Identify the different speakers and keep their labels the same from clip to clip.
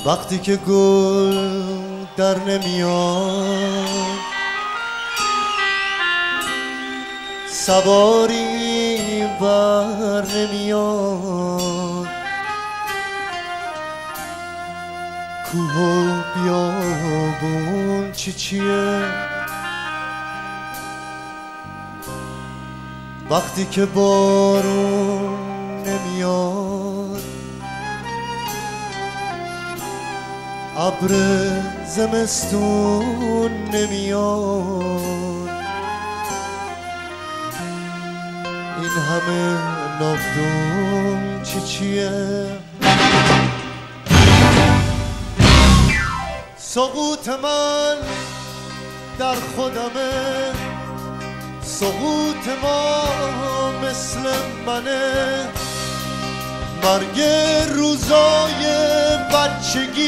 Speaker 1: وقتی که گل در نمیاد سواری بر نمیاد کوه و بیابون چیه وقتی که بارون نمیاد ابر زمستون نمیاد این همه ناودون چیه سقوط من در خودمه سقوط ما مثل منه مرگ روزای بچگی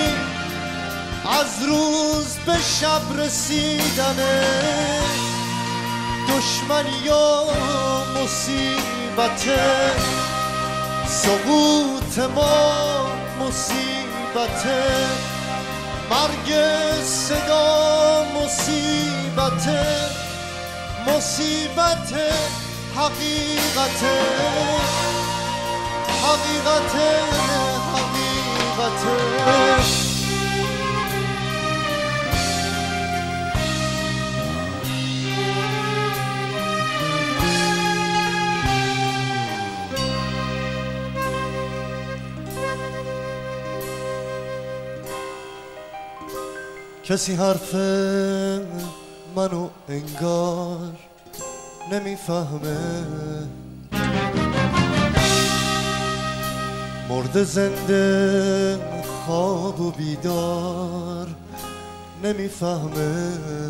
Speaker 1: از روز به شب رسیدنه دشمنی یا مصیبته سقوط ما مصیبته مرگ صدا مصیبته مصیبت حقیقته حقیقته حقیقته کسی حرف منو انگار نمیفهمه مرده زنده خواب و بیدار نمیفهمه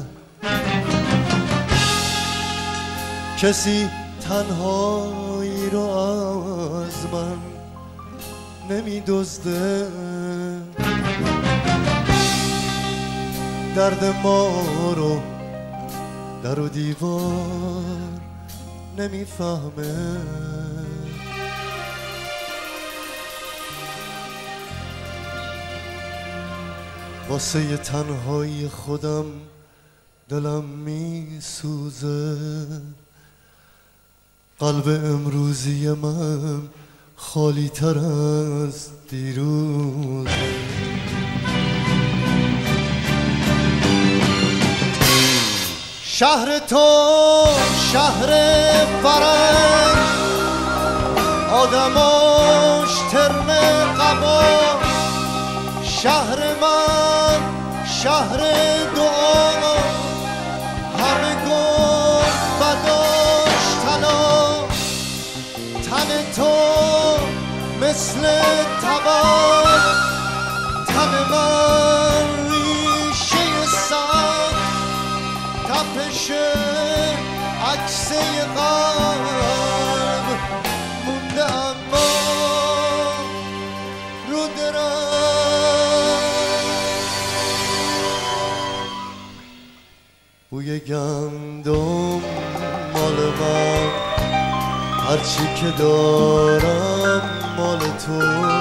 Speaker 1: کسی تنهایی رو از من نمیدزده درد ما رو در و دیوار نمیفهمه واسه تنهایی خودم دلم میسوزه قلب امروزی من خالی تر از دیروز شهر تو شهر فرنگ آدماش ترم قبا شهر من شهر دعا همه گل بداش تنا تن تو مثل تبار تن من ریشه سنگ تپش عکسه قلب مونده اما رو درم بوی گندم مال من هرچی که دارم مال تو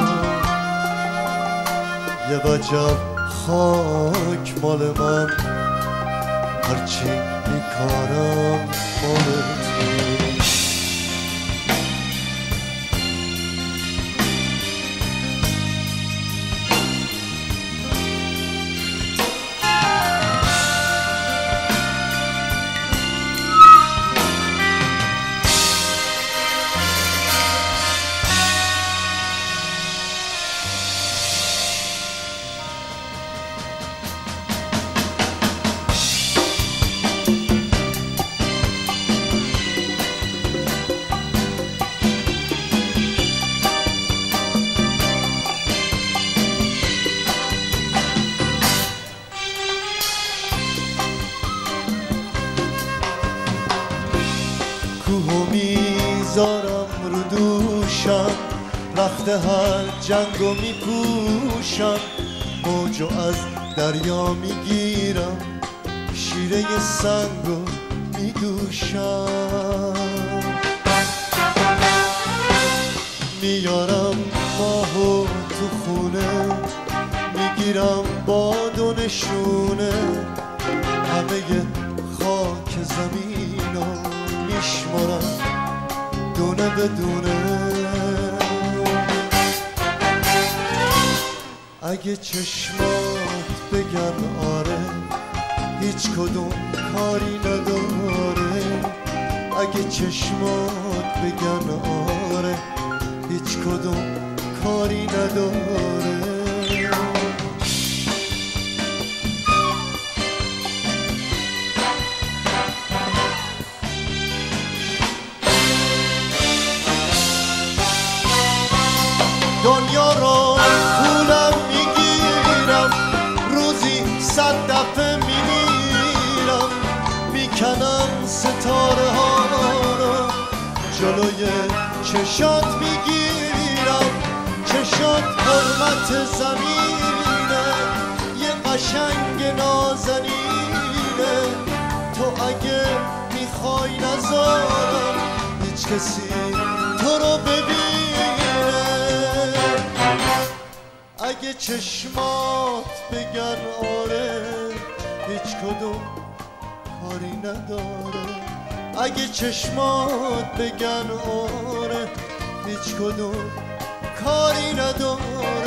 Speaker 1: یه وجب خاک مال من هرچی میکارم مال تو کوهو میذارم رو دوشم رخت هر جنگو میپوشم موجو از دریا میگیرم شیره سنگو میدوشم میارم ماهو تو خونه میگیرم باد و نشونه همه خاک زمینو میشمارم دونه بدونه اگه چشمات بگن آره هیچ کدوم کاری نداره اگه چشمات بگن آره هیچ کدوم کاری نداره دنیا رو پولم میگیرم روزی 100 دفعه میمیرم میکنم ستاره ها رو جلوی چشات میگیرم چشات حرمت زمینه یه قشنگ نازنینه تو اگه میخوای نذارم هیچ کسی تو رو ببینه اگه چشمات بگن آره هیچ کدوم کاری نداره اگه چشمات بگن آره هیچ کدوم کاری نداره